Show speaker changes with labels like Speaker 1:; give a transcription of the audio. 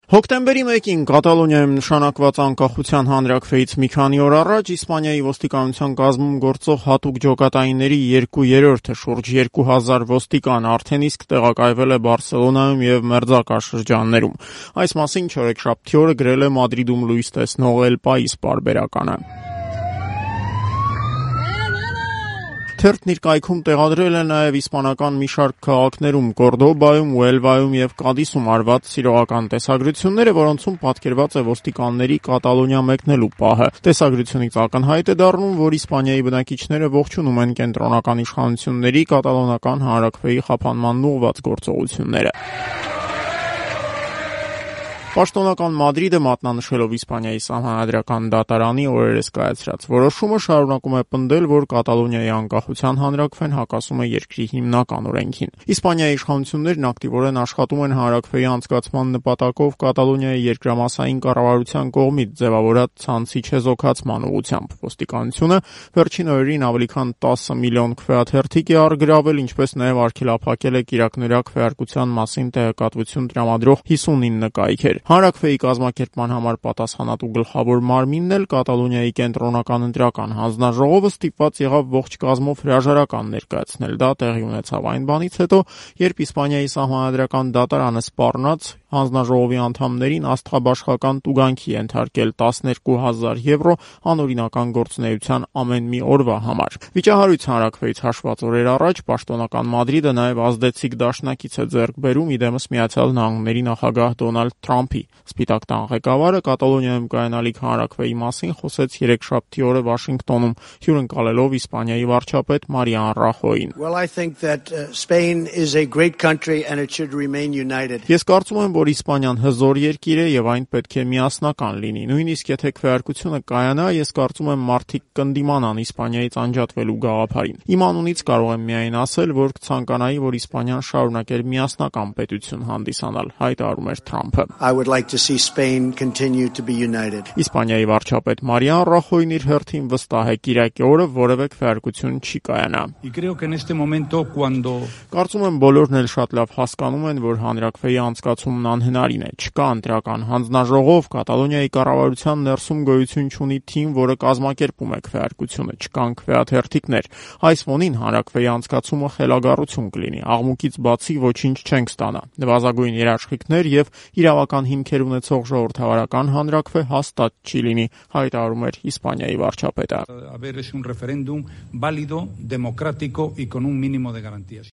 Speaker 1: Հոկտեմբերի 1-ին Կատալոնիայում նշանակված անկախության հանրաքվեից մի քանի օր առաջ Իսպանիայի ոստիկանության կազմում գործող հատուկ ջոկատայինների 2/3-ը, շուրջ 2000 ոստիկան արդեն իսկ տեղակայվել է Բարսելոնայում եւ մերձակա շրջաններում։ Այս մասին չորեքշաբթի օրը գրել է Մադրիդում լույս տեսնող El País պարբերականը։ Թերթն իր կայքում տեղադրել է նաև իսպանական մի շարք քաղաքներում՝ Կորդոբայում, Ուելվայում եւ Կադիսում արված սիրողական տեսագրությունները, որոնցում պատկերված է ոստիկանների Կատալոնիա մեկնելու պահը։ Տեսագրությունից ակնհայտ է դառնում, որ Իսպանիայի բնակիչները ողջունում են կենտրոնական իշխանությունների կատալոնական հանրաքվեի խափանմանն ուղղված գործողությունները։ Պաշտոնական Մադրիդը մատնանշելով Իսպանիայի սահմանադրական դատարանի օրերս կայացրած որոշումը շարունակում է պնդել, որ Կատալոնիայի անկախության հանրաքվեն հակասում է երկրի հիմնական օրենքին։ Իսպանիայի իշխանություններն ակտիվորեն աշխատում են հանրաքվեի անցկացման նպատակով Կատալոնիայի երկրամասային կառավարության կողմից ձևավորած ցանցի չեզոքացման ուղղությամբ։ Ոստիկանությունը վերջին օրերին ավելի քան 10 միլիոն քվեաթերթիկ է առգրավել, ինչպես նաև արգելափակել է կիրակնօրյա քվեարկության մասին տեղեկատվություն տրամադրող 59 կայքեր։ Հանրաքվեի կազմակերպման համար պատասխանատու գլխավոր մարմինն էլ Կատալոնիայի կենտրոնական ընտրական հանձնաժողովը ստիպված եղավ ողջ կազմով հրաժարական ներկայացնել։ Դա տեղի ունեցավ այն բանից հետո, երբ Իսպանիայի սահմանադրական դատարանը սպառնաց հանձնաժողովի անդամներին աստղաբաշխական տուգանքի ենթարկել 12,000 եվրո անօրինական գործունեության ամեն մի օրվա համար։ Վիճահարույց հանրաքվեից հաշված օրեր առաջ պաշտոնական Մադրիդը նաև ազդեցիկ դաշնակից է ձեռք բերում իդեմս Միացյալ Նահանգների նախագահ Դոնալդ Թրամփի։ Սպիտակ տան ղեկավարը Կատալոնիայում կայանալիք հանրաքվեի մասին խոսեց երեքշաբթի օրը Վաշինգտոնում, հյուրընկալելով Իսպանիայի վարչապետ Մարիան Ռախոյին։ Ես կարծում եմ, որ Իսպանիան հզոր երկիր է եւ այն պետք է միասնական լինի։ Նույնիսկ եթե քվեարկությունը կայանա, ես կարծում եմ մարդիկ կընդդիմանան Իսպանիայից անջատվելու գաղափարին։ Իմ անունից կարող եմ միայն ասել, որ կցանկանայի, որ Իսպանիան շարունակեր միասնական պետություն հանդիսանալ, հայտարարում էր Թրամփը։ Իսպանիայի վարչապետ Մարիան Ռախոյին իր հերթին վստահ է կիրակի օրը որևէ քվեարկություն չի կայանա։ Կարծում եմ բոլորն էլ շատ լավ հասկանում են, որ հանրաքվեի անցկացումն անհնարին է։ Չկա ընտրական հանձնաժողով, Կատալոնիայի կառավարության ներսում գոյություն չունի թիմ, որը կազմակերպում է քվեարկությունը, չկան քվեաթերթիկներ։ Այս ֆոնին հանրաքվեի անցկացումը խելագարություն կլինի։ Աղմուկից բացի ոչինչ չենք ստանա։ Նվազագույն երաշխիքներ եւ իրավական հիմքեր ունեցող ժողովրդավարական հանրաքվե հաստատ չի լինի, հայտարարում էր Իսպանիայի վարչապետը։